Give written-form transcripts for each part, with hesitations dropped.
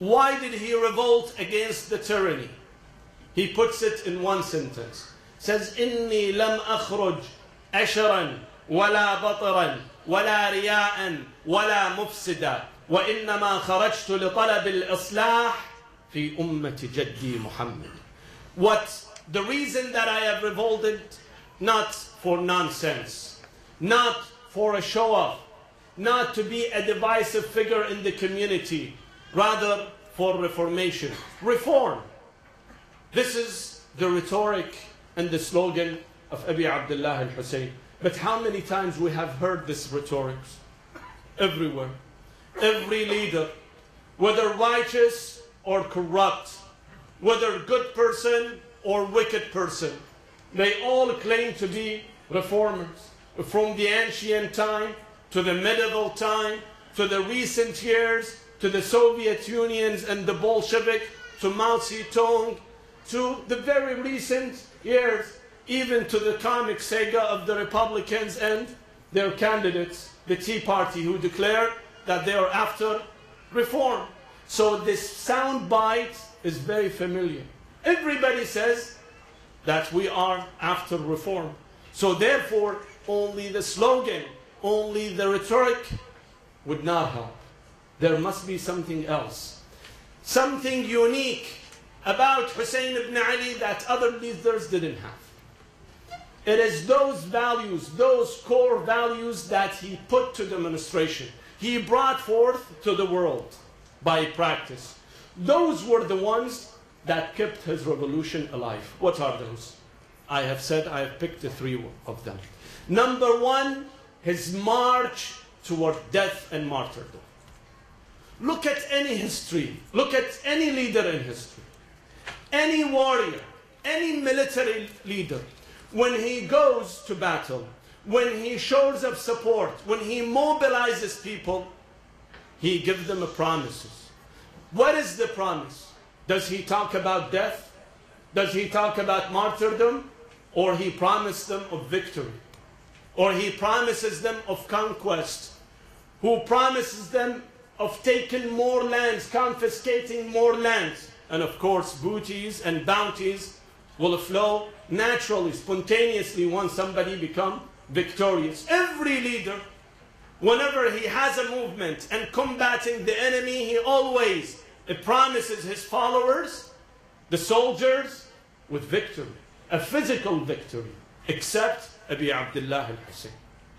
Why did he revolt against the tyranny? He puts it in one sentence. Says, إني لم أخرج أشرا ولا بطرا ولا رياء ولا مفسدا وإنما خرجت لطلب الإصلاح في أمة جدي محمد. What the reason that I have revolted, not for nonsense, not for a show off, not to be a divisive figure in the community, rather for reformation. Reform. This is the rhetoric and the slogan of Abi Abdullah al-Hussein. But how many times we have heard this rhetoric? Everywhere. Every leader, whether righteous or corrupt, whether good person or wicked person, they all claim to be reformers. From the ancient time to the medieval time to the recent years to the Soviet Unions and the Bolshevik to Mao Zedong to the very recent years, even to the comic saga of the Republicans and their candidates, the Tea Party, who declared that they are after reform. So this sound bite is very familiar. Everybody says that we are after reform. So therefore, only the slogan, only the rhetoric would not help. There must be something else. Something unique about Hussein ibn Ali that other leaders didn't have. It is those values, those core values that he put to demonstration. He brought forth to the world by practice. Those were the ones that kept his revolution alive. What are those? I have said I have picked the three of them. Number one, his march toward death and martyrdom. Look at any history. Look at any leader in history. Any warrior, any military leader, when he goes to battle, when he shows up support, when he mobilizes people, he gives them promises. What is the promise? Does he talk about death? Does he talk about martyrdom? Or he promises them of victory? Or he promises them of conquest? Who promises them of taking more lands, confiscating more lands? And of course, booties and bounties will flow naturally, spontaneously once somebody becomes victorious. Every leader, whenever he has a movement and combating the enemy, he always promises his followers, the soldiers, with victory, a physical victory, except Abi Abdullah al-Hussein.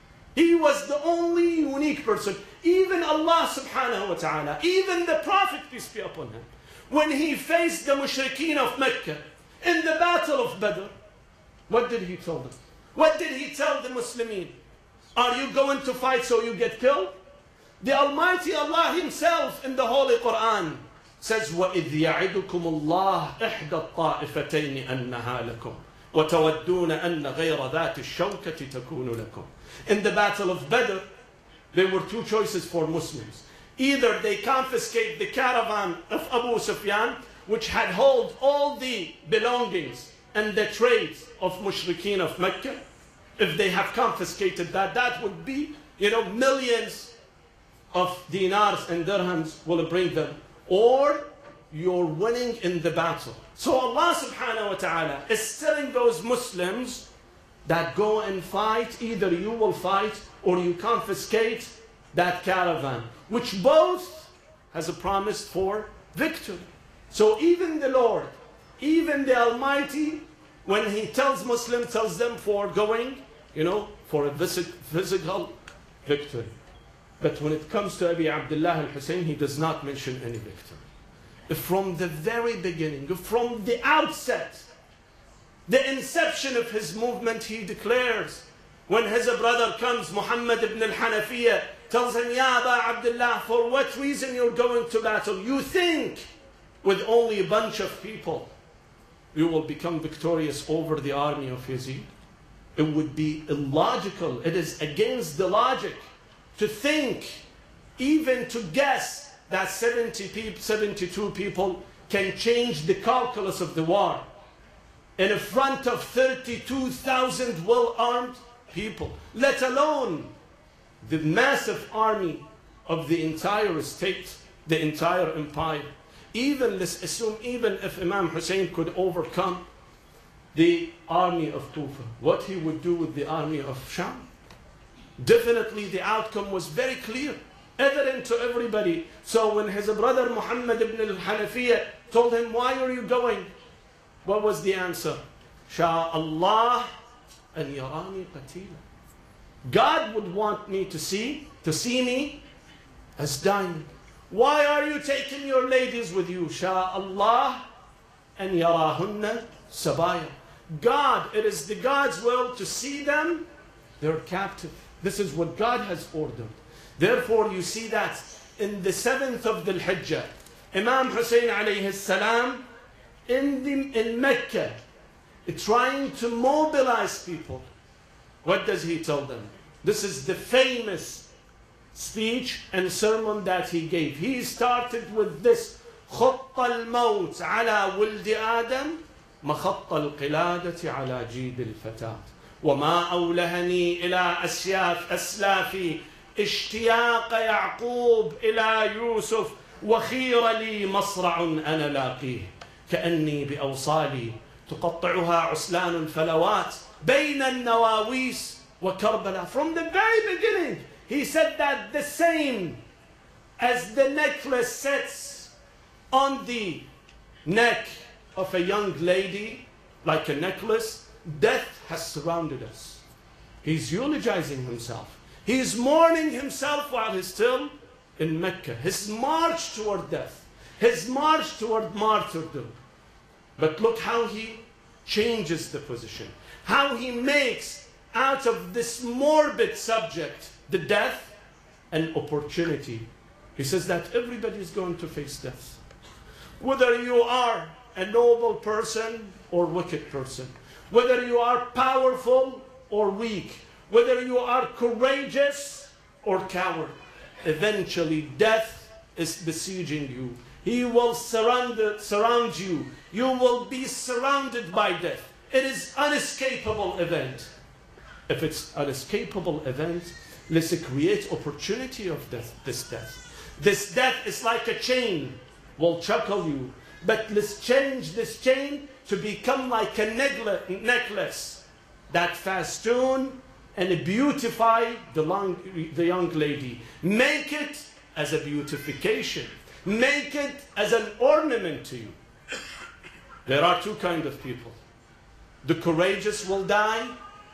He was the only unique person. Even Allah subhanahu wa ta'ala, even the Prophet, peace be upon him, when he faced the mushrikeen of Mecca in the battle of Badr, what did he tell them? What did he tell the Muslimin? Are you going to fight so you get killed? The Almighty Allah Himself in the Holy Quran says, وَإِذْ يَعِدُكُمُ اللَّهُ إِحْدَى الطَّائِفَتَيْنِ أَنَّهَا لَكُمْ وَتَوَدُّونَ أَنَّ غَيْرَ ذَاتِ الشَّوْكَةِ تَكُونُ لَكُمْ. In the battle of Badr, there were two choices for Muslims. Either they confiscate the caravan of Abu Sufyan, which had held all the belongings and the trades of mushrikeen of Mecca. If they have confiscated that, that would be, millions of dinars and dirhams will bring them. Or you're winning in the battle. So Allah subhanahu wa ta'ala is telling those Muslims that go and fight, either you will fight or you confiscate that caravan, which both has a promise for victory. So even the Lord, even the Almighty, when He tells Muslims, tells them for going, for a physical victory. But when it comes to Abi Abdullah al-Hussein, he does not mention any victory. From the very beginning, from the outset, the inception of his movement, he declares, when his brother comes, Muhammad ibn al-Hanafiyyah, tells him, Ya Aba Abdullah, for what reason you're going to battle? You think with only a bunch of people you will become victorious over the army of Yazid? It would be illogical. It is against the logic to think, even to guess, that 72 people can change the calculus of the war in front of 32,000 well-armed people, let alone the massive army of the entire state, the entire empire. Even, let's assume, even if Imam Hussein could overcome the army of Kufa, what he would do with the army of Sham? Definitely the outcome was very clear, evident to everybody. So when his brother Muhammad ibn al-Hanafiyyah told him, why are you going? What was the answer? Sha'Allah an yarani qatila. God would want me to see me as dying. Why are you taking your ladies with you? Sha'Allah an yarahunna sabaya. God, it is the God's will to see them, they're captive. This is what God has ordered. Therefore, you see that in the 7th of Dhul Hijjah, Imam Hussein alayhi salam in Mecca, trying to mobilize people. What does he tell them? This is the famous speech and sermon that he gave. He started with this: خط الموت على ولد آدم مخط القلادة على جيد الفتاة وما أولهني إلى أسلافي اشتياق يعقوب إلى يوسف وخير لي مصرع أنا لاقيه كأني بأوصالي تقطعها عسلان الفلوات بين النواويس وكربلاء. From the very beginning, he said that the same as the necklace sits on the neck of a young lady, like a necklace, death has surrounded us. He's eulogizing himself. He's mourning himself while he's still in Mecca. His march toward death, his march toward martyrdom. But look how he changes the position, how he makes out of this morbid subject, the death, an opportunity. He says that everybody is going to face death. Whether you are a noble person or wicked person, whether you are powerful or weak, whether you are courageous or coward, eventually death is besieging you. He will surround you. You will be surrounded by death. It is an unescapable event. If it's an unescapable event, let's create opportunity of death, this death. This death is like a chain, will chuckle you. But let's change this chain to become like a necklace that festoon and beautify the young lady. Make it as a beautification. Make it as an ornament to you. There are two kinds of people. The courageous will die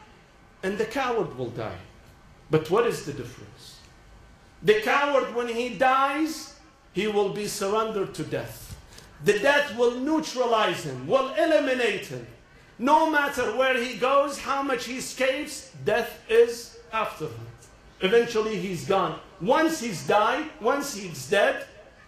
and the coward will die. But what is the difference? The coward, when he dies, he will be surrendered to death. The death will neutralize him, will eliminate him. No matter where he goes, how much he escapes, death is after him. Eventually he's gone. Once he's died, once he's dead,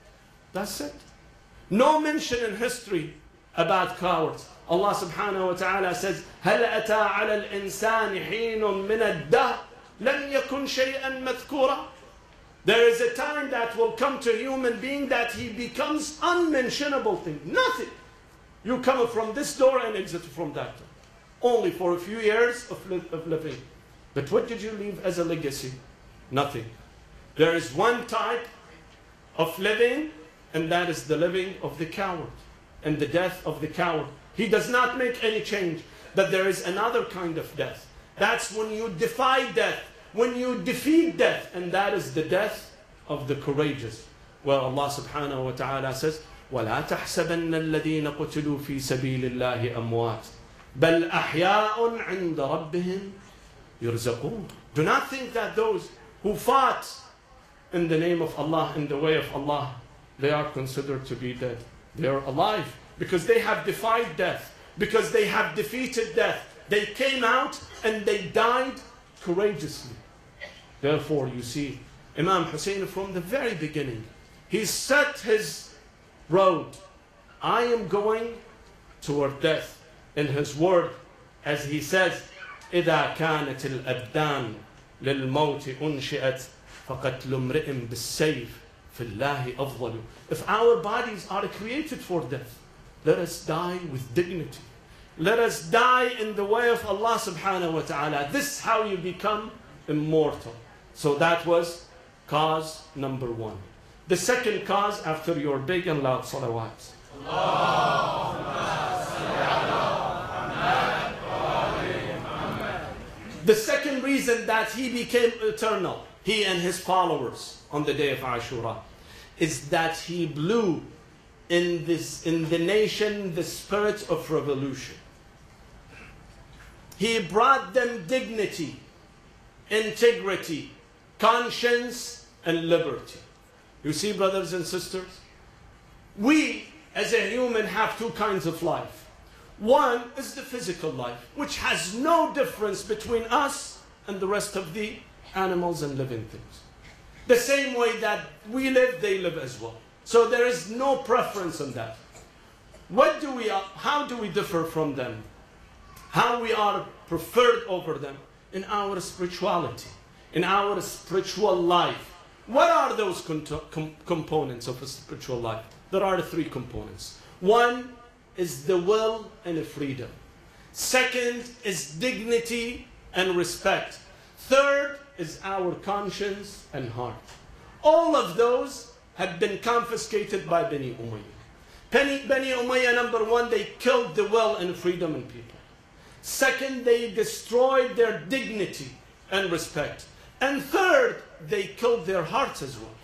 that's it. No mention in history about cowards. Allah subhanahu wa ta'ala says, هَلْ أَتَى عَلَى الْإِنسَانِ حِينٌ مِنَ الدَّهْرِ لَمْ يَكُنْ شَيْئًا مَذْكُورًا. There is a time that will come to a human being that he becomes unmentionable thing. Nothing. You come from this door and exit from that door. Only for a few years of living. But what did you leave as a legacy? Nothing. There is one type of living, and that is the living of the coward and the death of the coward. He does not make any change. But there is another kind of death. That's when you defy death, when you defeat death, and that is the death of the courageous. Well, Allah subhanahu wa ta'ala says, وَلَا تَحْسَبَنَّ الَّذِينَ قُتِلُوا فِي سَبِيلِ اللَّهِ أَمْوَاتٍ بَلْ أَحْيَاءٌ عِنْدَ رَبِّهِمْ يُرْزَقُونَ. Do not think that those who fought in the name of Allah, in the way of Allah, they are considered to be dead. They are alive because they have defied death, because they have defeated death. They came out and they died courageously. Therefore, you see, Imam Hussein from the very beginning, he set his road. I am going toward death. In his word, as he says, إِذَا كَانَتِ الْأَبْدَانِ لِلْمَوْتِ أُنْشِئَتْ فَقَتْلُ امْرِئٍ بِالسَّيْفِ فِي اللَّهِ أَفْضَلُ. If our bodies are created for death, let us die with dignity. Let us die in the way of Allah subhanahu wa ta'ala. This is how you become immortal. So that was cause number one. The second cause, after your big and loud salawats. The second reason that he became eternal, he and his followers on the day of Ashura, is that he blew in the nation the spirit of revolution. He brought them dignity, integrity, conscience, and liberty. You see, brothers and sisters, we as a human have two kinds of life. One is the physical life, which has no difference between us and the rest of the animals and living things. The same way that we live, they live as well. So there is no preference on that. How do we differ from them? How we are preferred over them? In our spirituality, in our spiritual life. What are those components of a spiritual life? There are three components. One is the will and the freedom. Second is dignity and respect. Third is our conscience and heart. All of those had been confiscated by Bani Umayyah. Bani Umayyah, number one, they killed the will and freedom in people. Second, they destroyed their dignity and respect. And third, they killed their hearts as well.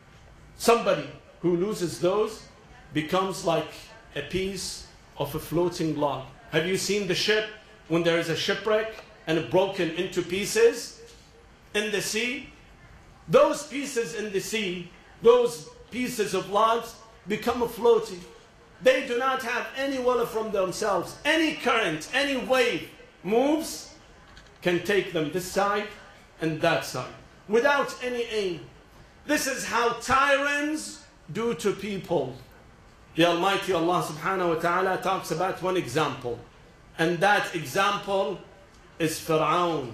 Somebody who loses those becomes like a piece of a floating log. Have you seen the ship when there is a shipwreck and it broken into pieces in the sea? Those pieces in the sea, those pieces of logs become floating. They do not have any will from themselves. Any current, any wave moves can take them this side and that side without any aim. This is how tyrants do to people. The Almighty Allah subhanahu wa ta'ala talks about one example, and that example is Fir'aun.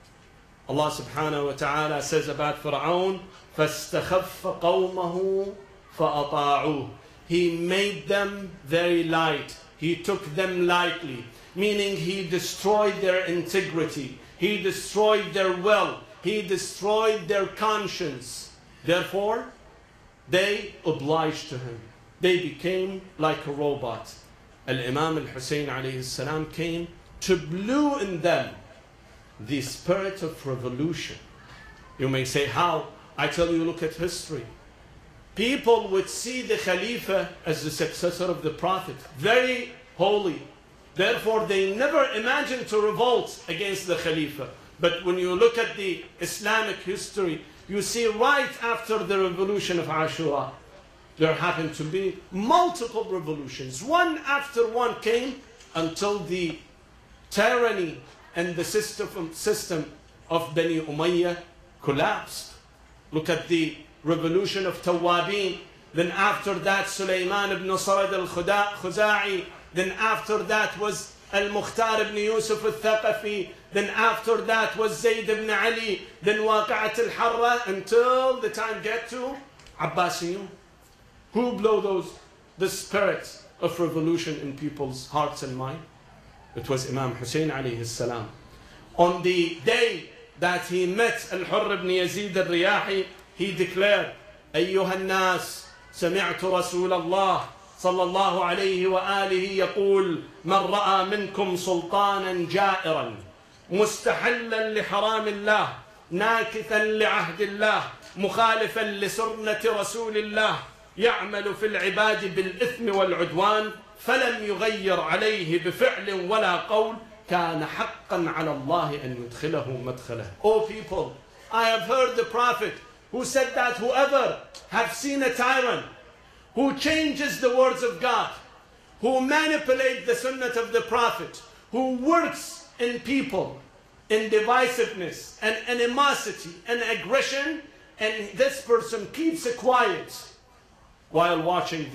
Allah subhanahu wa ta'ala says about Fir'aun, فَاسْتَخَفَّ قَوْمَهُ فَأَطَاعُوهُ. He made them very light. He took them lightly, meaning he destroyed their integrity. He destroyed their will. He destroyed their conscience. Therefore, they obliged to him. They became like a robot. Al-Imam al-Hussein alayhi salam came to blow in them the spirit of revolution. You may say, how? I tell you, look at history. People would see the Khalifa as the successor of the Prophet, very holy. Therefore, they never imagined to revolt against the Khalifa. But when you look at the Islamic history, you see right after the revolution of Ashura, there happened to be multiple revolutions. One after one came until the tyranny and the system of Bani Umayyah collapsed. Look at the revolution of Tawabin. Then after that, Sulaiman ibn Sarad al-Khuza'i. Then after that was Al-Mukhtar ibn Yusuf al-Thaqafi. Then after that was Zayd ibn Ali. Then Waqa'at al-Harra, until the time get to Abbasiyun. Who blow the spirit of revolution in people's hearts and mind? It was Imam Hussein alayhi salam. On the day that he met Al-Hurr ibn Yazid al-Riyahi, he declared, أيها الناس سمعت رسول الله صلى الله عليه وآله يقول من رأى منكم سلطانا جائرا مستحلا لحرام الله ناكثا لعهد الله مخالفا لسنة رسول الله يعمل في العباد بالإثم والعدوان فلم يغير عليه بفعل ولا قول كان حقا على الله أن يدخله مدخله. O people, I have heard the Prophet who said that whoever have seen a tyrant who changes the words of God, who manipulates the sunnah of the Prophet, who works in people in divisiveness and animosity and aggression, and this person keeps quiet while watching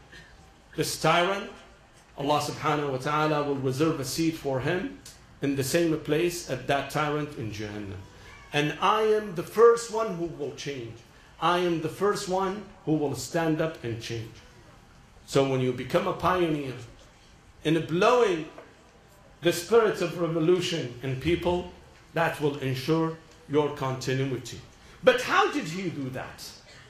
this tyrant, Allah subhanahu wa ta'ala will reserve a seat for him in the same place at that tyrant in Jahannam. And I am the first one who will change. I am the first one who will stand up and change. So when you become a pioneer in blowing the spirit of revolution in people, that will ensure your continuity. But how did he do that?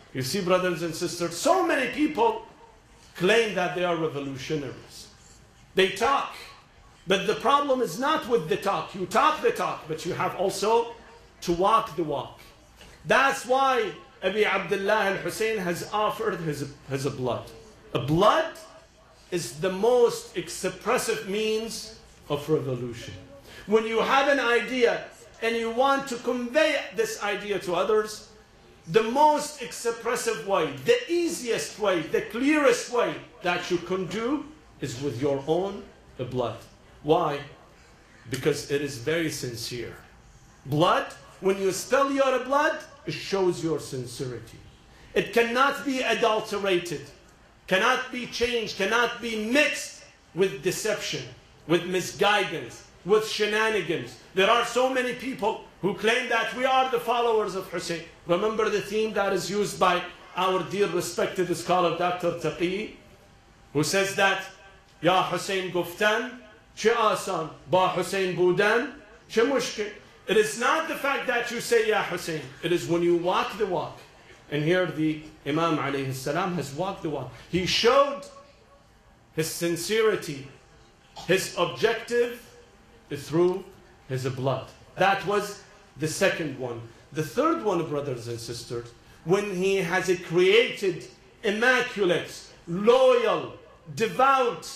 You see, brothers and sisters, so many people claim that they are revolutionaries. They talk, but the problem is not with the talk. You talk the talk, but you have also to walk the walk. That's why Abi Abdullah al-Hussein has offered his blood. A blood is the most expressive means of revolution. When you have an idea and you want to convey this idea to others, the most expressive way, the easiest way, the clearest way that you can do is with your own blood. Why? Because it is very sincere. Blood, when you spill your blood, it shows your sincerity. It cannot be adulterated, cannot be changed, cannot be mixed with deception, with misguidance, with shenanigans. There are so many people who claim that we are the followers of Hussein. Remember the theme that is used by our dear respected scholar Dr. Taqi, who says that Ya Hussein Guftan, Che Asan, Ba Hussein Budan, Che Mushkil. It is not the fact that you say Ya Hussein, it is when you walk the walk. And here the Imam alayhi salam has walked the walk. He showed his sincerity, his objective through his blood. That was the second one. The third one, brothers and sisters, when he has created immaculate, loyal, devout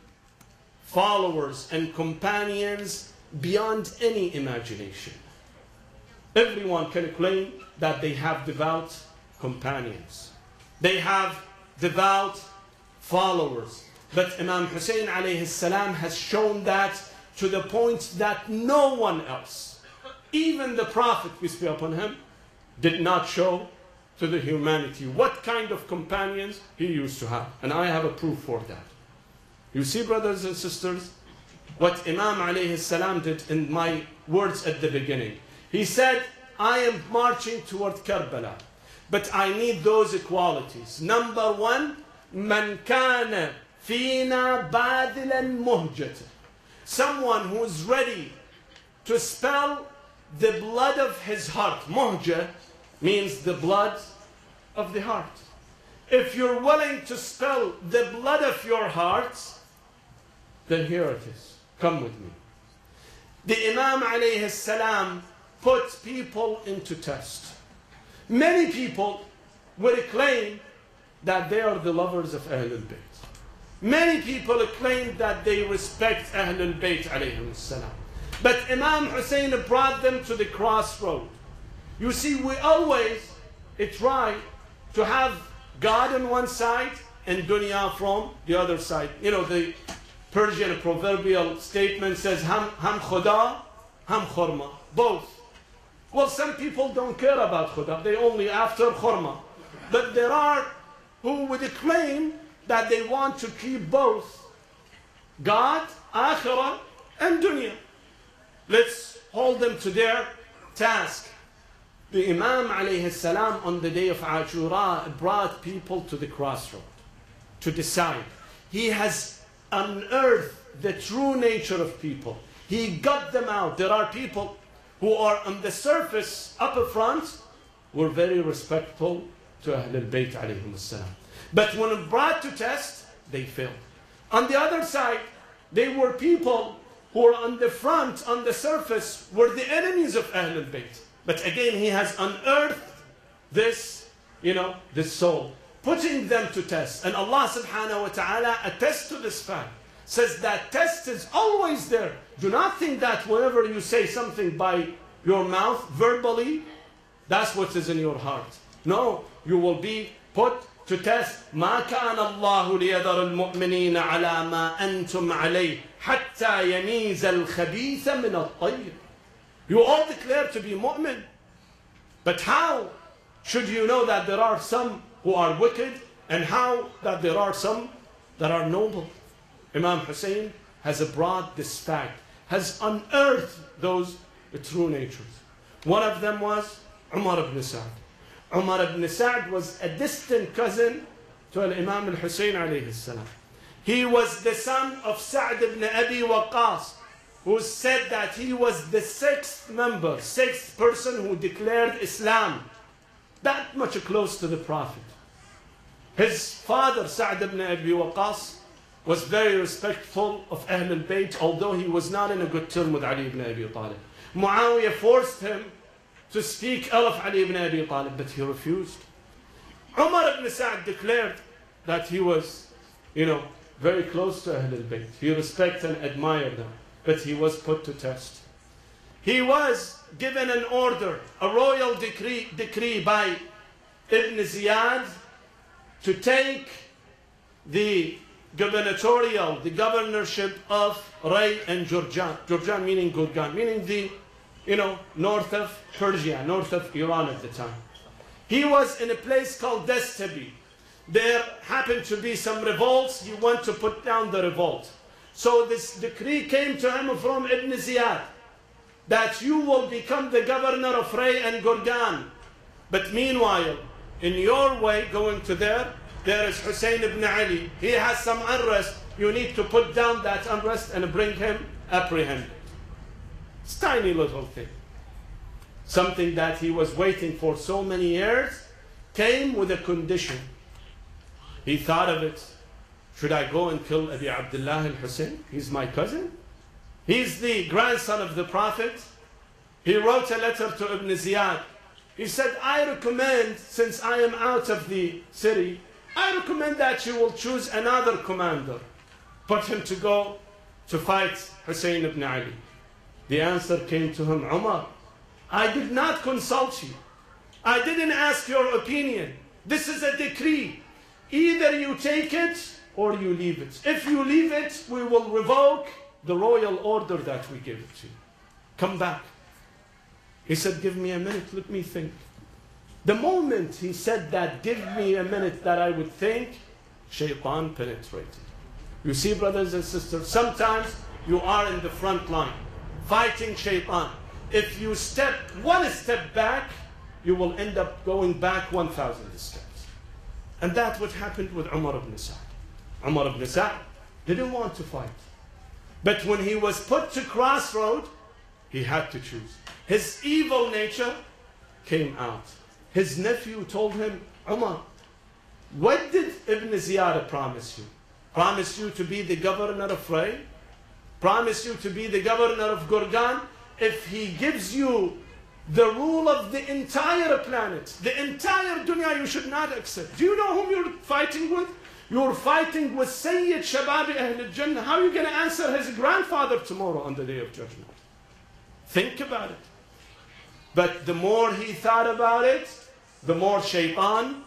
followers and companions beyond any imagination. Everyone can claim that they have devout companions. They have devout followers. But Imam Hussein alayhi salam has shown that to the point that no one else, even the Prophet, peace be upon him, did not show to the humanity what kind of companions he used to have. And I have a proof for that. You see, brothers and sisters, what Imam alayhi salam did in my words at the beginning. He said, I am marching toward Karbala, but I need those qualities. Number one, man kana fina badilan muhjata. Someone who is ready to spill the blood of his heart. Muhja means the blood of the heart. If you're willing to spill the blood of your heart, then here it is. Come with me. The Imam alayhi salam put people into test. Many people will claim that they are the lovers of Ahlul Bayt. Many people claim that they respect Ahlul Bayt alayhim salam. But Imam Hussein brought them to the crossroad. You see, we always try to have God on one side and dunya from the other side. You know, the Persian proverbial statement says, Ham khuda, ham khurma. Both. Well, some people don't care about khuda. They only after khurma. But there are who would claim that they want to keep both God, akhirah, and dunya. Let's hold them to their task. The Imam alayhi salam on the day of Ashura brought people to the crossroad to decide. He has unearthed the true nature of people. He got them out. There are people who are on the surface, up front, were very respectful to Ahlul Bayt alayhim salam. But when brought to test, they failed. On the other side, they were people who were on the front, on the surface, were the enemies of Ahlul Bayt. But again, he has unearthed this, this soul, putting them to test. And Allah subhanahu wa ta'ala attests to this fact. Says that test is always there. Do not think that whenever you say something by your mouth, verbally, that's what is in your heart. No, you will be put to test. ما كان الله ليذر المؤمنين على ما أنتم عليه حتى يميز الخبيث من الطيب. You all declare to be mu'min. But how should you know that there are some who are wicked and how that there are some that are noble? Imam Hussein has brought this fact, has unearthed those true natures. One of them was Umar ibn Sa'd. Umar ibn Sa'd was a distant cousin to Imam al-Hussein alayhi salam. He was the son of Sa'd ibn Abi Waqqas, who said that he was the sixth person who declared Islam that much close to the Prophet. His father, Sa'd ibn Abi Waqqas, was very respectful of Ahl al-Bayt, although he was not in a good term with Ali ibn Abi Talib. Muawiyah forced him to speak ill of Ali ibn Abi Talib, but he refused. Umar ibn Sa'd declared that he was, very close to Ahl al-Bayt. He respected and admired them, but he was put to test. He was given an order, a royal decree by Ibn Ziyad to take the governorship of Ray and Jurjan. Jurjan meaning Gurgan, meaning the, north of Persia, north of Iran at the time. He was in a place called Dastabi. There happened to be some revolts. He wanted to put down the revolt. So this decree came to him from Ibn Ziyad that you will become the governor of Ray and Gurgan. But meanwhile, in your way going to there is Hussein ibn Ali. He has some unrest. You need to put down that unrest and bring him apprehended. It's a tiny little thing. Something that he was waiting for so many years came with a condition. He thought of it. Should I go and kill Abi Abdullah al-Hussein? He's my cousin. He's the grandson of the Prophet. He wrote a letter to Ibn Ziyad. He said, I recommend, since I am out of the city, I recommend that you will choose another commander. Put him to go to fight Hussein ibn Ali. The answer came to him, Umar, I did not consult you. I didn't ask your opinion. This is a decree. Either you take it or you leave it. If you leave it, we will revoke the royal order that we give it to you. Come back. He said, give me a minute, let me think. The moment he said that, give me a minute that I would think, Shaitan penetrated. You see, brothers and sisters, sometimes you are in the front line, fighting Shaitan. If you step one step back, you will end up going back 1,000 steps. And that's what happened with Umar ibn Sa'd. Umar ibn Sa'd didn't want to fight. But when he was put to crossroad, he had to choose. His evil nature came out. His nephew told him, Umar, what did Ibn Ziyad promise you? Promise you to be the governor of Ray? Promise you to be the governor of Gurgan? If he gives you the rule of the entire planet, the entire dunya, you should not accept. Do you know whom you're fighting with? You're fighting with Sayyid Shababi Ahl al-Jannah. How are you going to answer his grandfather tomorrow on the Day of Judgment? Think about it. But the more he thought about it, the more Shaitan,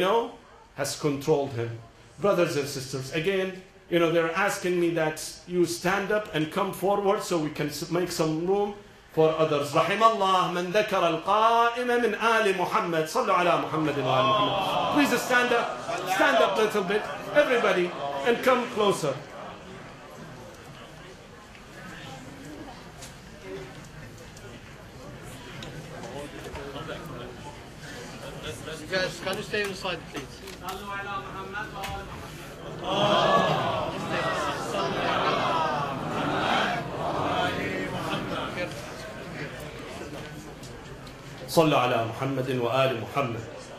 has controlled him. Brothers and sisters, again, they're asking me that you stand up and come forward so we can make some room for others. رحم الله من ذكر القائم من آل محمد. صلوا على محمد وآل محمد. Please stand up a little bit, everybody, and come closer. You guys, can you stay on the side, please? صلوا على محمد وآل محمد.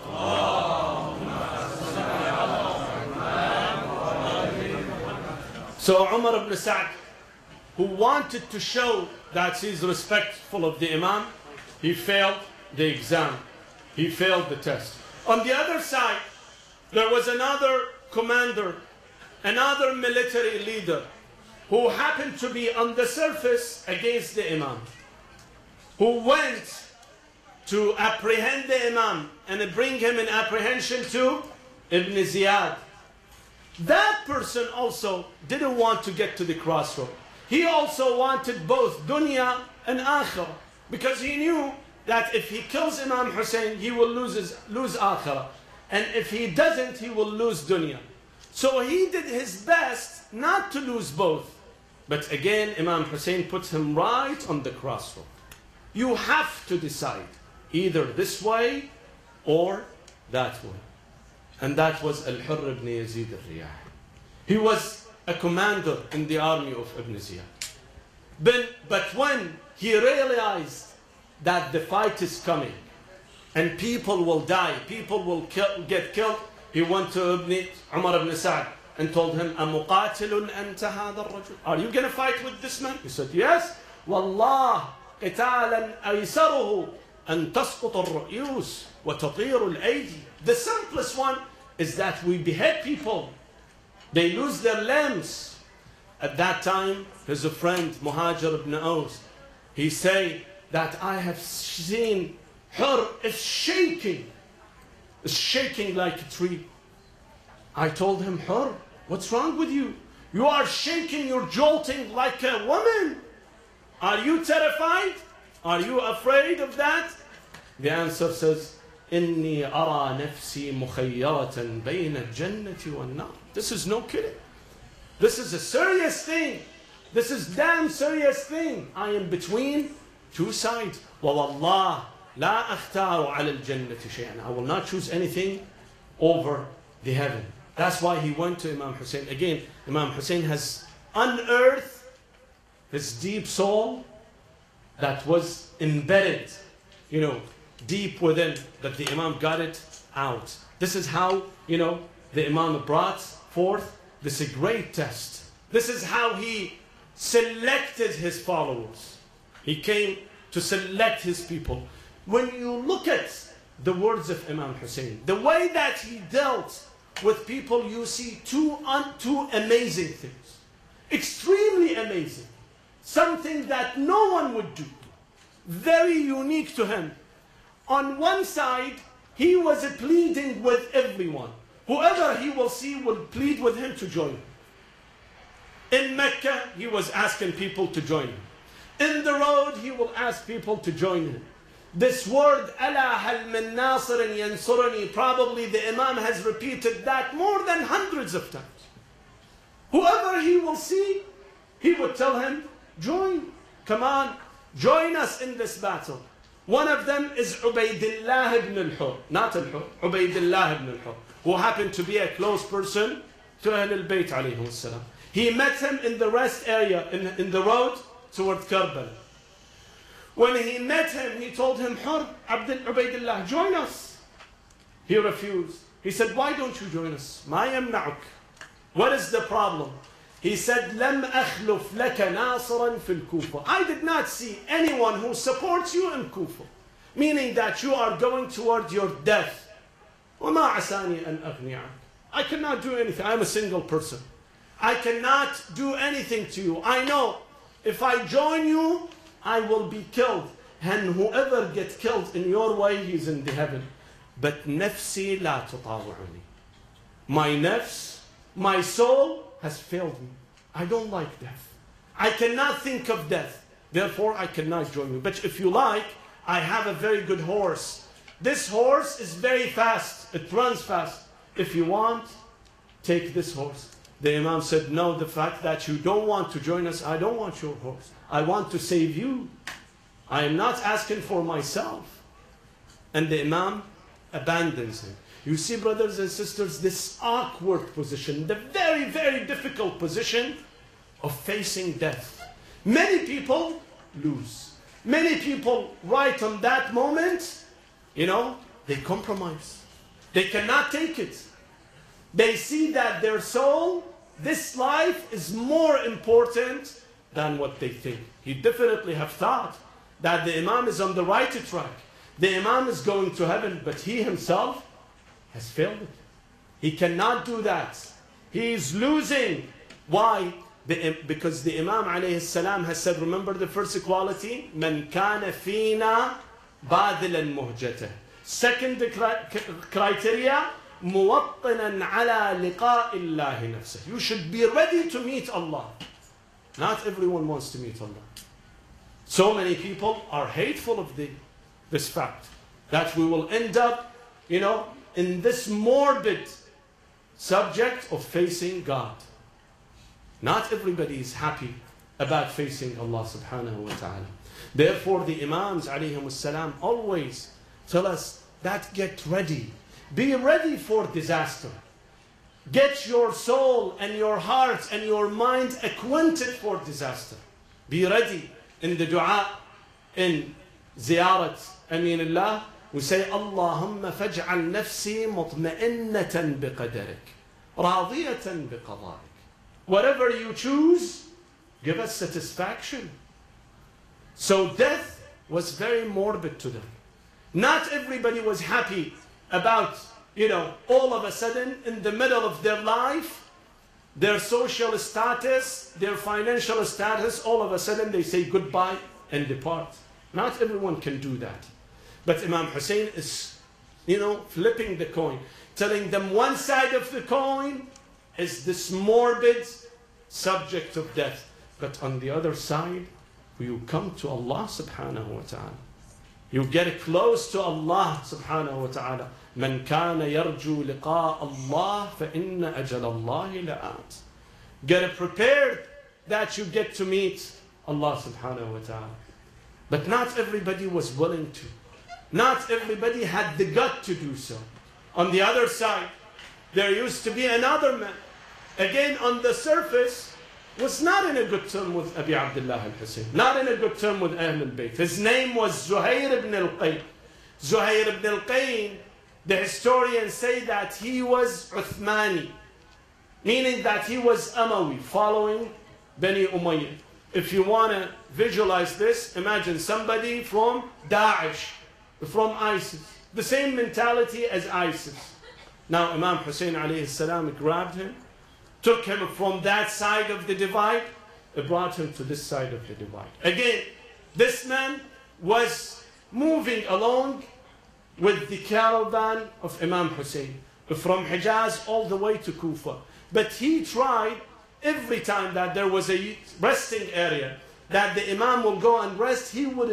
So Umar ibn Sa'd, who wanted to show that he's respectful of the Imam, he failed the exam. He failed the test. On the other side, there was another commander, another military leader, who happened to be on the surface against the Imam, who went to apprehend the Imam and bring him in apprehension to Ibn Ziyad. That person also didn't want to get to the crossroad. He also wanted both dunya and akhirah, because he knew that if he kills Imam Hussein, he will lose akhirah. And if he doesn't, he will lose dunya. So he did his best not to lose both. But again, Imam Hussein puts him right on the crossroad. You have to decide either this way or that way. And that was Al-Hurr ibn Yazid al-Riyahi. He was a commander in the army of Ibn Ziyad. But when he realized that the fight is coming, and people will die, people will get killed. He went to Umar ibn Sa'd and told him, أَمُقَاتِلٌ أَنْتَ هَذَا الرَّجُلُ? Are you going to fight with this man? He said, yes. وَاللَّهِ قِتَالًا أَيْسَرُهُ أَن تَسْقُطَ الرُّؤُوسُ وَتَطِيرُ الْأَيْدِي. The simplest one is that we behead people. They lose their limbs. At that time, his friend Muhajir ibn Aus, he said that I have seen her is shaking like a tree. I told him, her, what's wrong with you? You are shaking, you're jolting like a woman. Are you terrified? Are you afraid of that? The answer says, إِنِّي أَرَى نَفْسِي مُخَيَّرَةً بَيْنَ الْجَنَّةِ وَالنَّارِ. This is no kidding. This is a serious thing. This is damn serious thing. I am between two sides. وَوَاللَّهِ لَا أَخْتَارُ عَلَى الْجَنَّةِ شَيْئًا. I will not choose anything over the heaven. That's why he went to Imam Hussein. Again, Imam Hussein has unearthed his deep soul that was embedded, deep within, that the Imam got it out. This is how, the Imam brought forth this great test. This is how he selected his followers. He came to select his people. When you look at the words of Imam Hussein, the way that he dealt with people, you see two amazing things. Extremely amazing. Something that no one would do. Very unique to him. On one side, he was pleading with everyone. Whoever he will see will plead with him to join him. In Mecca, he was asking people to join him. In the road, he will ask people to join him. This word, أَلَا هَلْ مِن نَاصِرٍ يَنْصُرَنِي, probably the Imam has repeated that more than hundreds of times. Whoever he will see, he would tell him, join, come on, join us in this battle. One of them is Ubaydullah ibn al-Hur, not al-Hur, Ubaydullah ibn al-Hur, who happened to be a close person to Ahlul Bayt alayhi salam. He met him in the rest area, in the road toward Karbala. When he met him, he told him, Hur, Ubaydullah, join us. He refused. He said, why don't you join us? Ma yamna'uk. What is the problem? He said, Lam akhluf laka nasiran fil Kufa. I did not see anyone who supports you in Kufa. Meaning that you are going toward your death. وَمَا عَسَانِي أَنْ أَغْنِيَ عَنْكَ. I cannot do anything. I'm a single person. I cannot do anything to you. I know if I join you, I will be killed. And whoever gets killed in your way, he's in the heaven. But nafsi la tutawa'uni. My nafs, my soul has failed me. I don't like death. I cannot think of death. Therefore, I cannot join you. But if you like, I have a very good horse. This horse is very fast. It runs fast. If you want, take this horse. The Imam said, no, the fact that you don't want to join us, I don't want your horse. I want to save you. I am not asking for myself. And the Imam abandons him. You see, brothers and sisters, this awkward position, the very, very difficult position of facing death. Many people lose. Many people, right on that moment, they compromise. They cannot take it. They see that their soul, this life, is more important than what they think. He definitely have thought that the Imam is on the right track. The Imam is going to heaven, but he himself has failed it. He cannot do that. He is losing. Why? Because the Imam alayhi salam has said, remember the first quality? Man kana fina badilan muhjatah. Second criteria, muwattinan ala liqa'i Allahi nafsah. You should be ready to meet Allah. Not everyone wants to meet Allah. So many people are hateful of this fact that we will end up, in this morbid subject of facing God. Not everybody is happy about facing Allah subhanahu wa ta'ala. Therefore, the Imams alayhimus salam always tell us that get ready. Be ready for disaster. Get your soul and your heart and your mind acquainted for disaster. Be ready in the dua, in ziyarat Aminullah, We say, Allahumma faj'al nafsi mutma'innatan biqadarik, radiyatan biqadarik. Whatever you choose, give us satisfaction. So death was very morbid to them. Not everybody was happy about, all of a sudden, in the middle of their life, their social status, their financial status, all of a sudden they say goodbye and depart. Not everyone can do that. But Imam Hussein is, flipping the coin, telling them one side of the coin is this morbid subject of death. But on the other side, you come to Allah subhanahu wa ta'ala. You get close to Allah subhanahu wa ta'ala. من كان يرجو لقاء الله فإن أجل الله لآت. Get prepared that you get to meet Allah subhanahu wa ta'ala. But not everybody was willing to. Not everybody had the gut to do so. On the other side, there used to be another man. Again, on the surface, was not in a good term with Abi Abdullah al-Hussein. Not in a good term with Ahl al-Bayt. His name was Zuhair ibn al-Qayn. Zuhair ibn al-Qayn, the historians say that he was Uthmani, meaning that he was Amawi, following Bani Umayyad. If you want to visualize this, imagine somebody from Daesh, from ISIS. The same mentality as ISIS. Now Imam Hussein alayhi salam grabbed him, took him from that side of the divide, and brought him to this side of the divide. Again, this man was moving along with the caravan of Imam Hussein from Hijaz all the way to Kufa. But he tried every time that there was a resting area that the Imam will go and rest,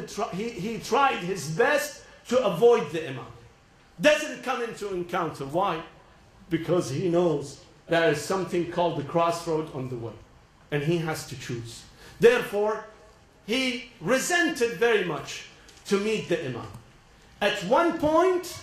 he tried his best to avoid the Imam. Doesn't come into encounter. Why? Because he knows there is something called the crossroad on the way, and he has to choose. Therefore, he resented very much to meet the Imam. At one point,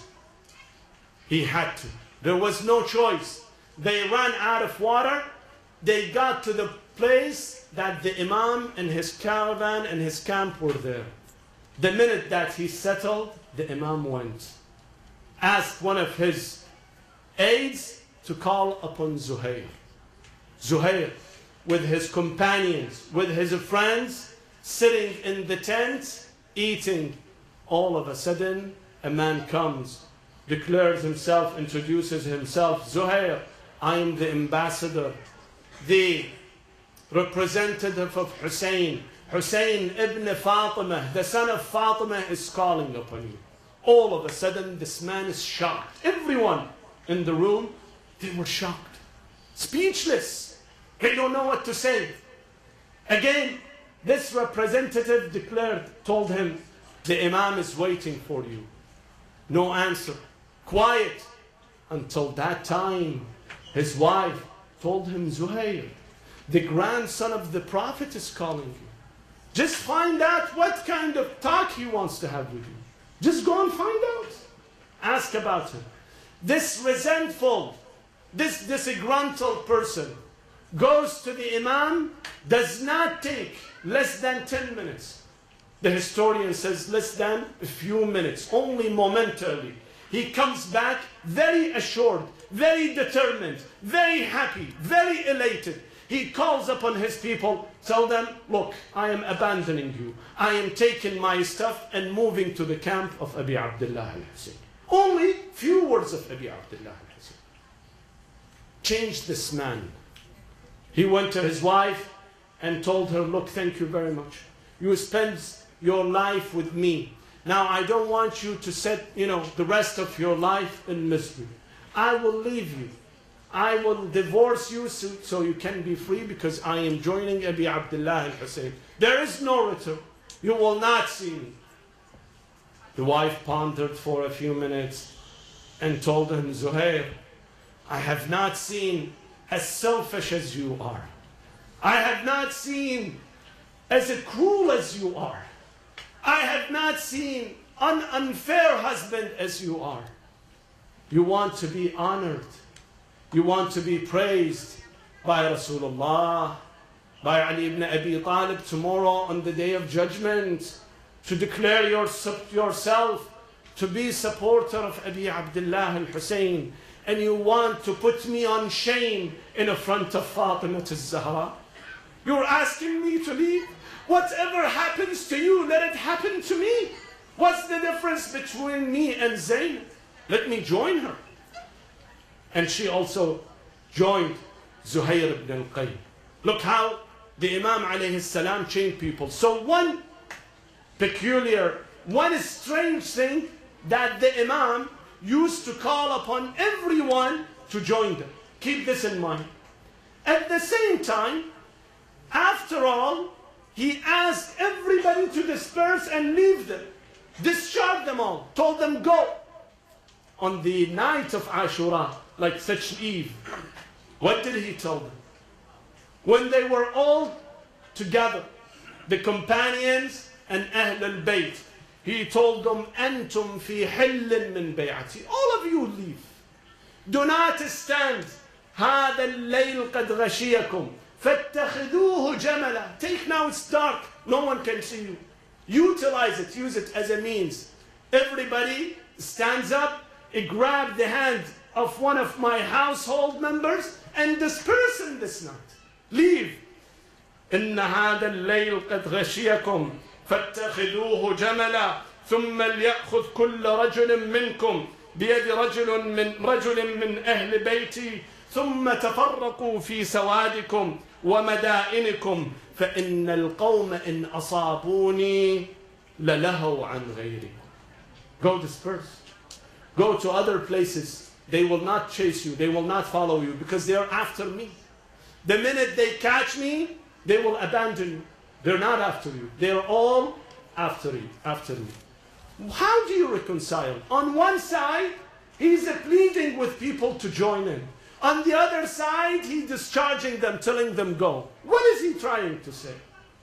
he had to. There was no choice. They ran out of water. They got to the place that the Imam and his caravan and his camp were there. The minute that he settled, the Imam went, asked one of his aides to call upon Zuhair. Zuhair, with his companions, with his friends, sitting in the tent, eating. All of a sudden, a man comes, declares himself, introduces himself. Zuhair, I am the ambassador, the representative of Hussein. Hussein ibn Fatima, the son of Fatima, is calling upon you. All of a sudden, this man is shocked. Everyone in the room, they were shocked. Speechless. They don't know what to say. Again, this representative told him, the Imam is waiting for you. No answer. Quiet. Until that time, his wife told him, Zuhair, the grandson of the Prophet is calling you. Just find out what kind of talk he wants to have with you. Just go and find out. Ask about him. This resentful, this disgruntled person goes to the Imam, does not take less than 10 minutes. The historian says less than a few minutes, only momentarily. He comes back very assured, very determined, very happy, very elated. He calls upon his people, tell them, look, I am abandoning you. I am taking my stuff and moving to the camp of Abi Abdullah al-Hussein. Only few words of Abi Abdullah al-Hussein changed this man. He went to his wife and told her, look, thank you very much. You spent your life with me. Now I don't want you to set, the rest of your life in misery. I will leave you. I will divorce you so you can be free, because I am joining Abi Abdullah al-Hussein. There is no return. You will not see me. The wife pondered for a few minutes and told him, Zuhair, I have not seen as selfish as you are. I have not seen as cruel as you are. I have not seen an unfair husband as you are. You want to be honored. You want to be praised by Rasulullah, by Ali ibn Abi Talib tomorrow on the Day of Judgment, to declare yourself to be supporter of Abi Abdullah al-Hussein, and you want to put me on shame in front of Fatima al-Zahra? You're asking me to leave? Whatever happens to you, let it happen to me. What's the difference between me and Zaynab? Let me join her. And she also joined Zuhair ibn al-Qaym. Look how the Imam alayhi salam changed people. So one strange thing, that the Imam used to call upon everyone to join them. Keep this in mind. At the same time, after all, he asked everybody to disperse and leave them. Discharged them all. Told them, go. On the night of Ashura, like such eve, what did he tell them? When they were all together, the companions and Ahl al-Bayt, he told them, أنتم في حل من بيعتي. All of you leave. Do not stand. هذا الليل قد غشيكم فاتخذوه جملا. Take now, it's dark. No one can see you. Utilize it. Use it as a means. Everybody stands up, grab the hand of one of my household members and disperse in this night. Leave. إن هذا الليل قد غشيكم فاتخذوه جملا ثم ليأخذ كل رجل منكم بيد رجل من أهل بيتي ثم تفرقوا في سوادكم ومدائنكم فإن القوم إن أصابوني للهوا عن غيري. Go disperse. Go to other places. They will not chase you. They will not follow you because they are after me. The minute they catch me, they will abandon you. They're not after you. They're all after you, after me. How do you reconcile? On one side, he's pleading with people to join in. On the other side, he's discharging them, telling them go. What is he trying to say?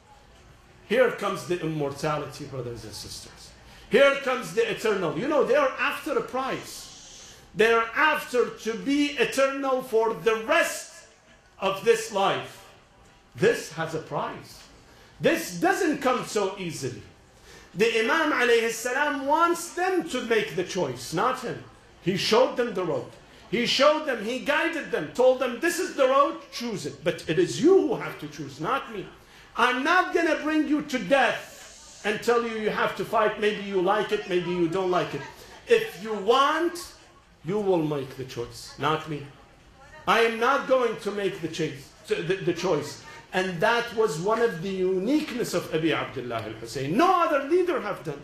Here comes the immortality, brothers and sisters. Here comes the eternal. You know, they are after a prize. They are after to be eternal for the rest of this life. This has a prize. This doesn't come so easily. The Imam alayhi salam wants them to make the choice, not him. He showed them the road. He showed them, he guided them, told them, this is the road, choose it. But it is you who have to choose, not me. I'm not going to bring you to death and tell you you have to fight. Maybe you like it, maybe you don't like it. If you want, you will make the choice, not me. I am not going to make the choice. And that was one of the uniqueness of Abi Abdullah al-Hussein. No other leader have done.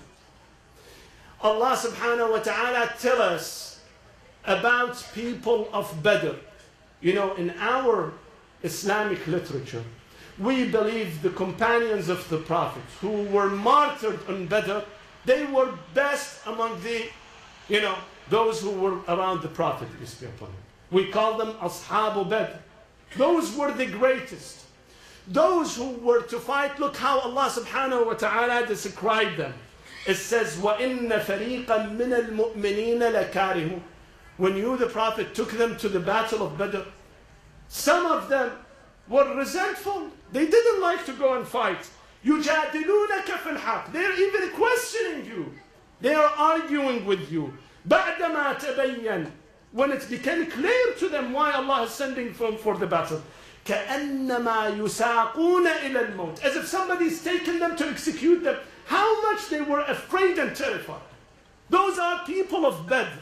Allah subhanahu wa ta'ala tell us about people of Badr. You know, in our Islamic literature, we believe the companions of the Prophet who were martyred on Badr, they were best among the, those who were around the Prophet. We call them Ashabu Badr. Those were the greatest. Those who were to fight, look how Allah subhanahu wa ta'ala described them. It says, وَإِنَّ فَرِيقًا مِّنَ الْمُؤْمِنِينَ لَكَارِهُ. When you, the Prophet, took them to the battle of Badr, some of them were resentful. They didn't like to go and fight. يُجَادِلُونَكَ فِي الْحَقِّ. They're even questioning you. They are arguing with you. بَعْدَمَا تَبَيَّنَ. When it became clear to them why Allah is sending them for the battle. كَأَنَّمَا يُسَاقُونَ إِلَى الْمَوْتِ. As if somebody's taken them to execute them. How much they were afraid and terrified. Those are people of Badr.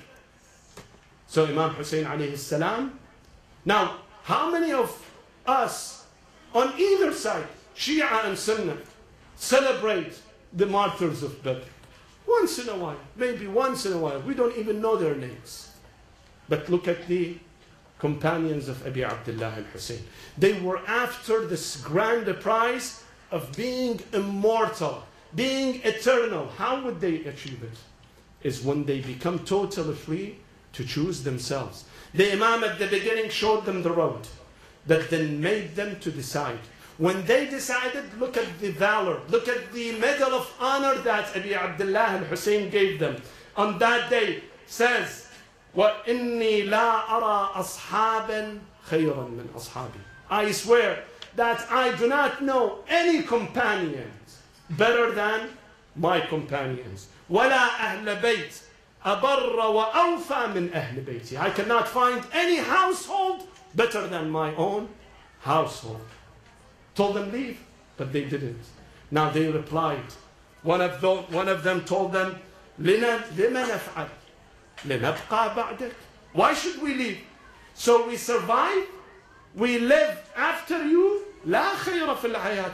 So Imam Hussein alayhi salam. Now, how many of us on either side, Shia and Sunnah, celebrate the martyrs of Badr? Once in a while, maybe once in a while. We don't even know their names. But look at the companions of Abi Abdullah al-Hussein. They were after this grand prize of being immortal, being eternal. How would they achieve it? Is when they become totally free to choose themselves. The Imam at the beginning showed them the road, but then made them to decide. When they decided, look at the valor, look at the medal of honor that Abi Abdullah al-Hussein gave them. On that day, says, وَإِنِّي لَا أَرَى أَصْحَابًا خَيْرًا مِنْ أَصْحَابِي. I swear that I do not know any companions better than my companions. وَلَا أَهْلَ بَيْتٍ أبر وأوفى من أهل بيتي. I cannot find any household better than my own household. Told them leave, but they didn't. Now they replied. One of them told them, لما نفعل لنبقى بعدك. Why should we leave? So we survive, we live after you. لا خير في الحياة.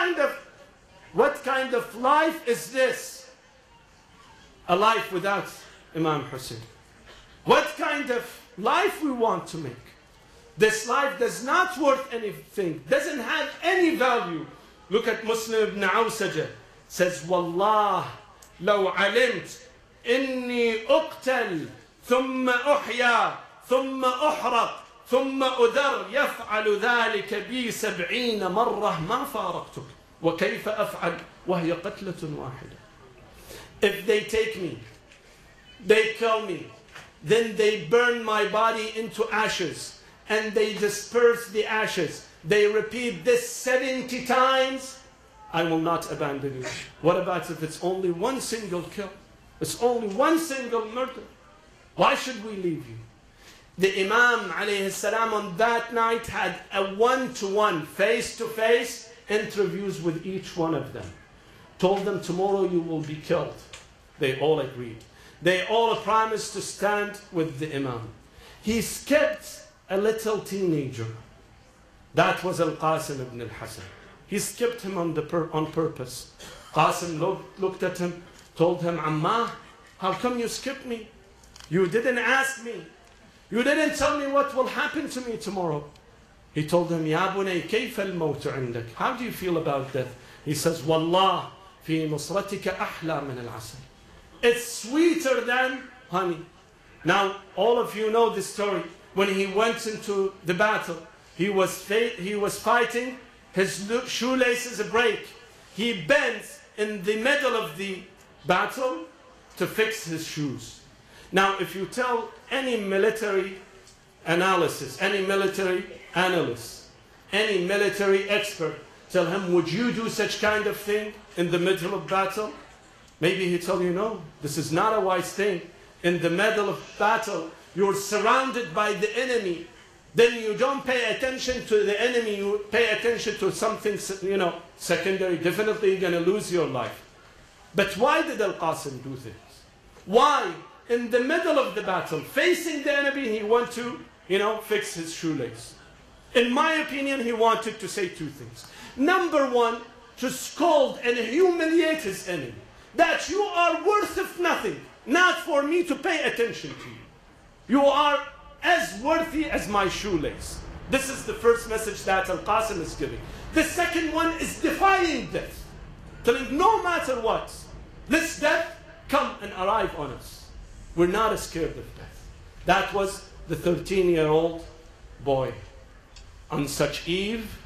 What kind of life is this? A life without Imam Hussein. What kind of life we want to make? This life does not worth anything, doesn't have any value. Look at Muslim ibn Awsaja. Says, Wallah, لو علمت إني أقتل ثم أحيا ثم أحرق ثم أذر يفعل ذلك بي 70 مرة ما فارقتك وكيف أفعل وهي قتلة واحدة. If they take me, they kill me, then they burn my body into ashes and they disperse the ashes. They repeat this 70 times, I will not abandon you. What about if it's only one single kill? It's only one single murder. Why should we leave you? The Imam alayhi salam on that night had a one-to-one, face-to-face interviews with each one of them. Told them, tomorrow you will be killed. They all agreed. They all promised to stand with the Imam. He skipped a little teenager. That was Al-Qasim ibn al-Hasan. He skipped him on purpose. Qasim looked at him, told him, Ammah, how come you skipped me? You didn't ask me. You didn't tell me what will happen to me tomorrow. He told him, Ya bunay, kayfa al-mawt indak? How do you feel about death? He says, Wallah, fi nusratika ahla min al-asal. It's sweeter than honey. Now, all of you know this story. When he went into the battle, he was fighting, his shoelaces break. He bends in the middle of the battle to fix his shoes. Now, if you tell any military analysis, any military analyst, any military expert, tell him, would you do such kind of thing in the middle of battle? Maybe he'll tell you, no, this is not a wise thing. In the middle of battle, you're surrounded by the enemy. Then you don't pay attention to the enemy, you pay attention to something, secondary. Definitely you're going to lose your life. But why did Al-Qasim do this? Why? In the middle of the battle, facing the enemy, he wanted to, fix his shoelace. In my opinion, he wanted to say two things. Number one, to scold and humiliate his enemy. That you are worth of nothing, not for me to pay attention to you. You are as worthy as my shoelace. This is the first message that Al-Qasim is giving. The second one is defying death. Telling no matter what, let death come and arrive on us. We're not scared of death. That was the 13-year-old boy. On such eve,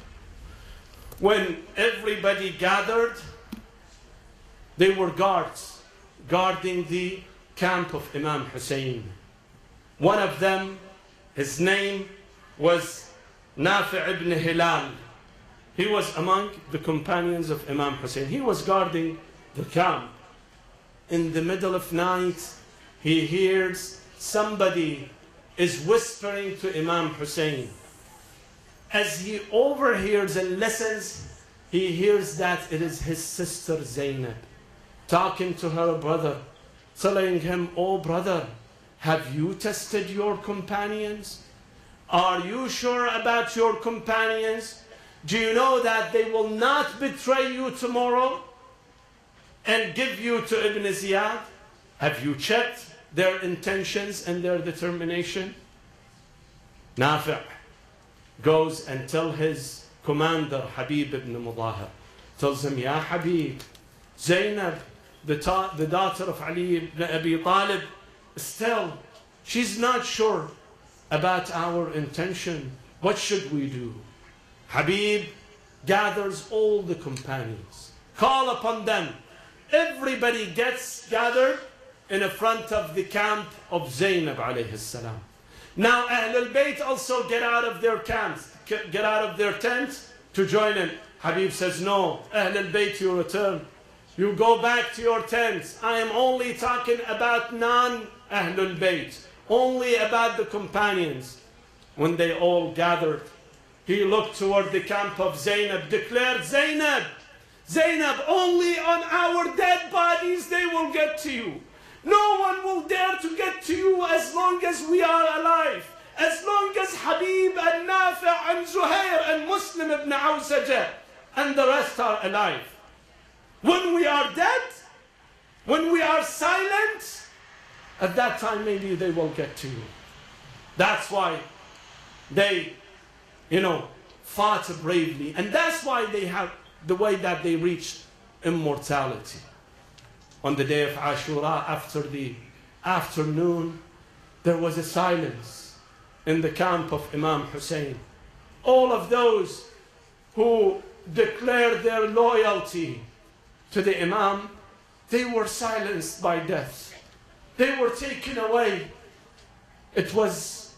when everybody gathered, they were guards guarding the camp of Imam Hussein. One of them, his name was Nafi' ibn Hilal. He was among the companions of Imam Hussein. He was guarding the camp. In the middle of night, he hears somebody is whispering to Imam Hussein. As he overhears and listens, he hears that it is his sister Zainab talking to her brother, telling him, oh brother, have you tested your companions? Are you sure about your companions? Do you know that they will not betray you tomorrow and give you to Ibn Ziyad? Have you checked their intentions and their determination? Nafi' goes and tells his commander, Habib ibn Mudahar, tells him, Ya Habib, Zainab, the daughter of Ali ibn Abi Talib, still, she's not sure about our intention. What should we do? Habib gathers all the companions. Call upon them. Everybody gets gathered in the front of the camp of Zainab alayhi salam. Now Ahlul Bayt also get out of their camps, get out of their tents to join in. Habib says, no, Ahlul Bayt, you return. You go back to your tents. I am only talking about non-Ahlul Bayt, only about the companions. When they all gathered, he looked toward the camp of Zainab, declared, Zainab, Zainab, only on our dead bodies they will get to you. No one will dare to get to you as long as we are alive. As long as Habib and Nafi' and Zuhair and Muslim ibn Awsajah and the rest are alive. When we are dead, when we are silent, at that time maybe they will get to you. That's why they, fought bravely. And that's why they have the way that they reached immortality. On the day of Ashura, after the afternoon, there was a silence in the camp of Imam Hussein. All of those who declared their loyalty to the Imam, they were silenced by death. They were taken away. It was,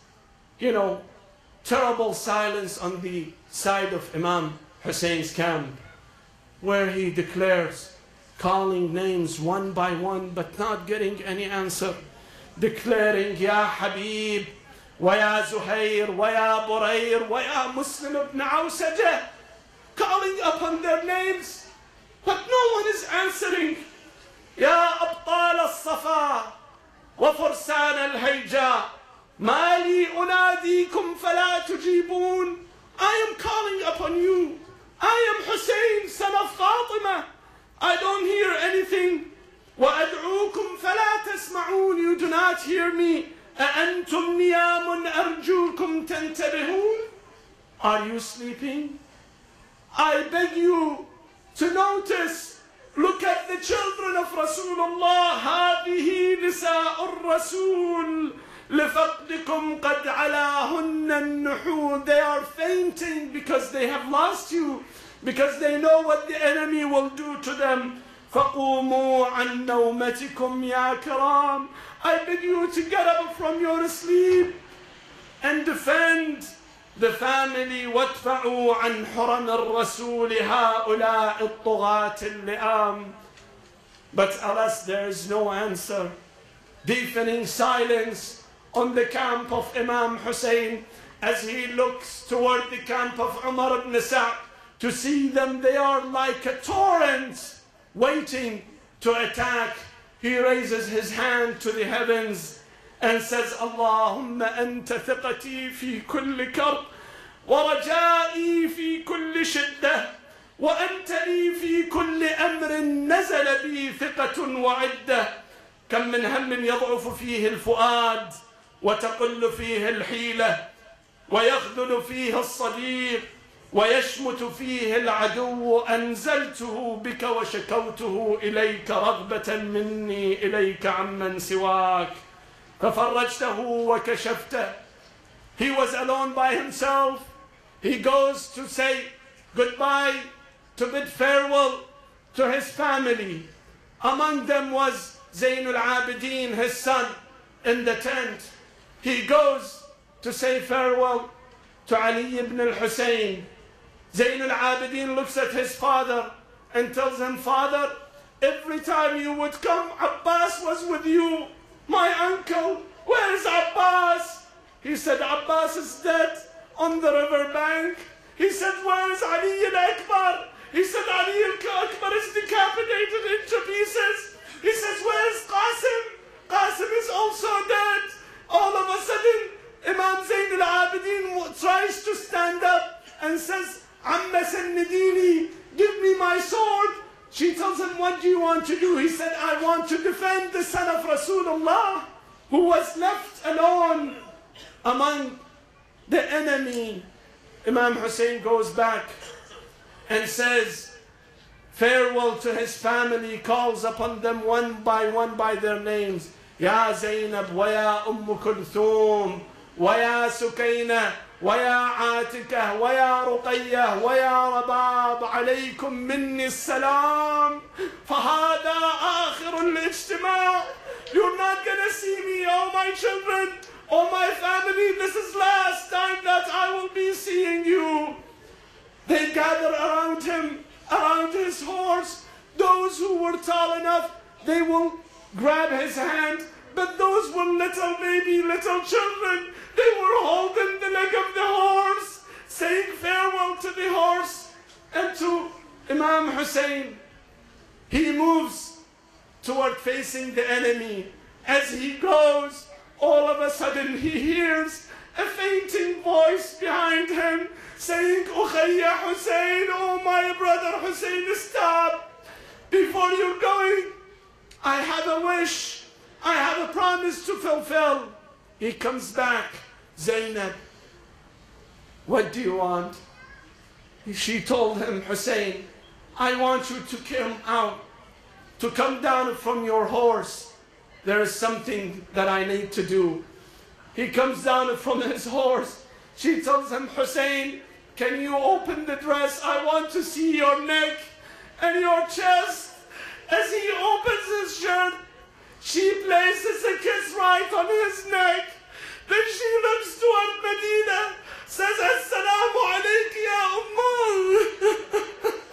terrible silence on the side of Imam Hussein's camp, where he declares, calling names one by one, but not getting any answer, declaring, Ya Habib, wa ya Zuhair, wa ya Burayr, wa ya Muslim ibn Awsajah, calling upon their names, but no one is answering. Ya Abtal al-Safa, wa Fursan al-Hayja, ma li unadikum fala tujibun. I am calling upon you. I am Hussein, son of Fatima. I don't hear anything. وَأَدْعُوكُمْ فَلَا تَسْمَعُونَ. You do not hear me. أَأَنْتُمْ نِيَامٌ أَرْجُوكُمْ تَنْتَبِهُونَ. Are you sleeping? I beg you to notice. Look at the children of Rasulullah. هَذِهِ نِسَاءُ الرَّسُولِ لِفَقْدِكُمْ قَدْ عَلَاهُنَّ النُّحُورِ. They are fainting because they have lost you, because they know what the enemy will do to them. فَقُومُوا عَنْ نَوْمَتِكُمْ يَا كِرَامِ. I beg you to get up from your sleep and defend the family. وَادْفَعُوا عَنْ حُرَمِ الرَّسُولِ هَؤُلَاءِ الطُّغَاةِ اللِّئَامِ. But alas, there is no answer. Deafening silence on the camp of Imam Hussein as he looks toward the camp of Umar ibn Sa'd to see them. They are like a torrent waiting to attack. He raises his hand to the heavens and says, Allahumma anta thiqati fi kulli karb wa raja'i fi kulli shiddah wa anta li fi kulli amrin nazala bi thiqatun wa iddah. كم من هم يضعف فيه الفؤاد وتقل فيه الحيلة ويخذل فيه الصديق ويشمت فيه العدو. أنزلته بك وشكوته إليك رغبة مني إليك عمن سواك ففرجته وكشفته. He was alone by himself. He goes to say goodbye, to bid farewell to his family. Among them was Zainul Abidin, his son, in the tent. He goes to say farewell to Ali ibn al-Hussein. Zainul Abidin looks at his father and tells him, Father, every time you would come, Abbas was with you. My uncle, where's Abbas? He said, Abbas is dead on the river bank. He said, where's Ali al-Akbar? He said, Ali al-Akbar is decapitated into pieces. He says, where's Qasim? Qasim is also dead. All of a sudden, Imam Zain al-Abidin tries to stand up and says, Amma Sannidini, give me my sword. She tells him, what do you want to do? He said, I want to defend the son of Rasulullah who was left alone among the enemy. Imam Hussein goes back and says farewell to his family, calls upon them one by their names. Ya Zainab, wa ya Kulthum, wa ya Sukaina, wa ya Atika, wa ya Ruqayyah, wa ya Rabab, alaykum minni salam. Fahada akhirul ijtima'. You're not gonna see me, oh my children, oh my family. This is last time that I will be seeing you. They gather around him, around his horse. Those those who were tall enough, they will grab his hand. But those were little baby, little children. They were holding the leg of the horse, saying farewell to the horse and to Imam Hussein. He moves toward facing the enemy. As he goes, all of a sudden he hears a fainting voice behind him saying, Ukhayya Hussein, oh my brother Hussein, stop. Before you're going, I have a wish. I have a promise to fulfill. He comes back. Zainab, what do you want? She told him, Hussein, I want you to come out, to come down from your horse. There is something that I need to do. He comes down from his horse. She tells him, Hussein, can you open the dress? I want to see your neck and your chest. As he opens his shirt, she places a kiss right on his neck. Then she looks toward Medina, says, Assalamu alayki ya Ummah.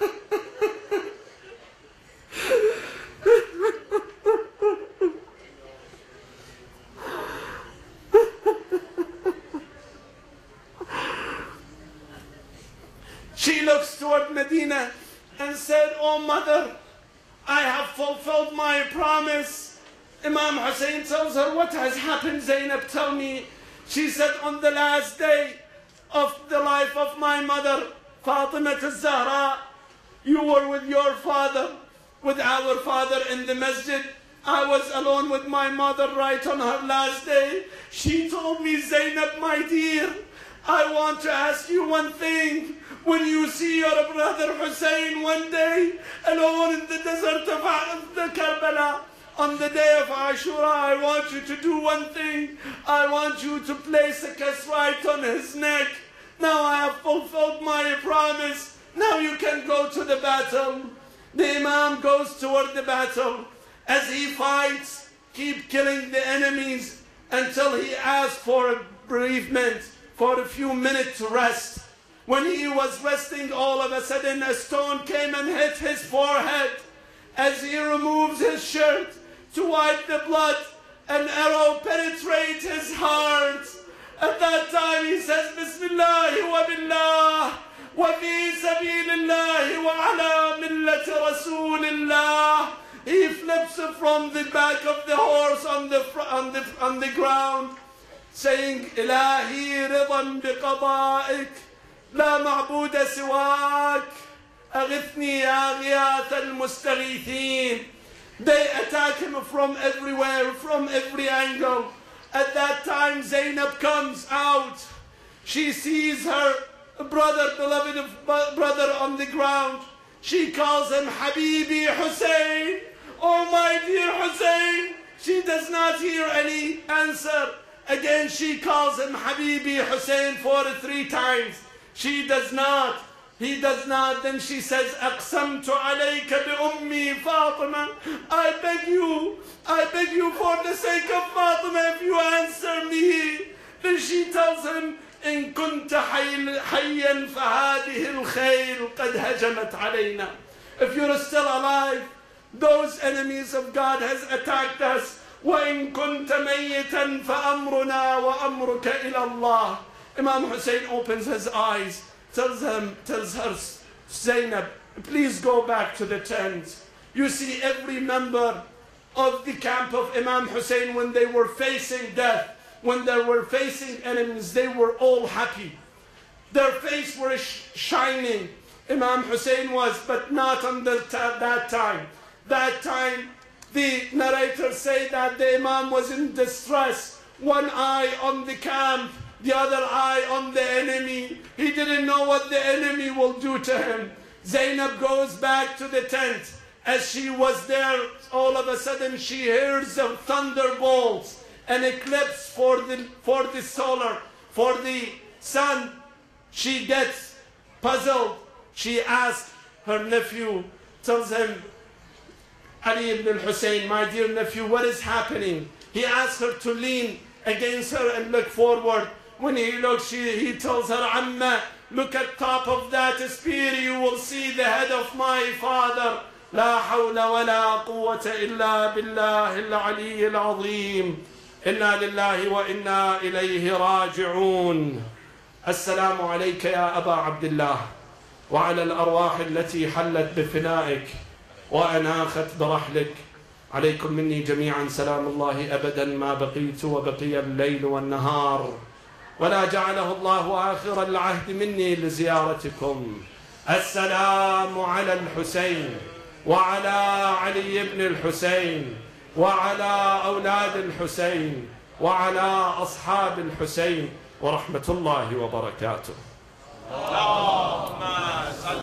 She looks toward Medina and said, oh mother, I have fulfilled my promise. Imam Hussein tells her, what has happened, Zainab, tell me. She said, on the last day of the life of my mother, Fatima al-Zahra, you were with your father, with our father in the masjid. I was alone with my mother right on her last day. She told me, Zainab, my dear, I want to ask you one thing. When you see your brother Hussein one day alone in the desert of the Karbala, on the day of Ashura, I want you to do one thing. I want you to place a kiss right on his neck. Now I have fulfilled my promise. Now you can go to the battle. The Imam goes toward the battle. As he fights, keep killing the enemies until he asks for a bereavement, for a few minutes to rest. When he was resting, all of a sudden a stone came and hit his forehead. As he removes his shirt to wipe the blood, an arrow penetrates his heart. At that time he says, Bismillah wa billah wa fi sabilillah wa ala millati Rasulillah. He flips from the back of the horse on the ground, saying, Ilahi ridan biqada'ik, la ma'buda siwak, aghithni ya ghiyath al-mustaghithin. They attack him from everywhere, from every angle. At that time, Zainab comes out. She sees her brother, beloved brother, on the ground. She calls him Habibi Hussein. Oh, my dear Hussein. She does not hear any answer. Again, she calls him Habibi Hussein for 3 times. She does not. He does not. Then she says, Aqsamtu alayka bi ummi Fatima. I beg you for the sake of Fatima, if you answer me. Then she tells him, إن كنت حيا فهذه الخيل قد هجمت علينا. If you're still alive, those enemies of God has attacked us. وإن كنت ميتا فأمرنا وأمرك إلى الله. Imam Hussein opens his eyes, tells her, Zainab, please go back to the tent. You see, every member of the camp of Imam Hussein, when they were facing death, when they were facing enemies, they were all happy. Their face were shining. Imam Hussein was, but not on that time. That time, the narrators say that the Imam was in distress. One eye on the camp, the other eye on the enemy. He didn't know what the enemy will do to him. Zainab goes back to the tent. As she was there, all of a sudden she hears the thunderbolts, an eclipse for the sun. She gets puzzled. She asks her nephew, tells him, Ali ibn al-Hussein, my dear nephew, what is happening? He asks her to lean against her and look forward. When he looks, he tells her, Amma, look at top of that spear, you will see the head of my father. لا حول ولا قوة إلا بالله العلي العظيم. إنا لله وإنا إليه راجعون. السلام عليك يا أبا عبد الله، وعلى الأرواح التي حلت بفنائك وأناخت برحلك. عليكم مني جميعا سلام الله أبدا ما بقيت وبقي الليل والنهار، ولا جعله الله آخر العهد مني لزيارتكم. السلام على الحسين وعلى علي بن الحسين وعلى أولاد الحسين وعلى أصحاب الحسين ورحمة الله وبركاته.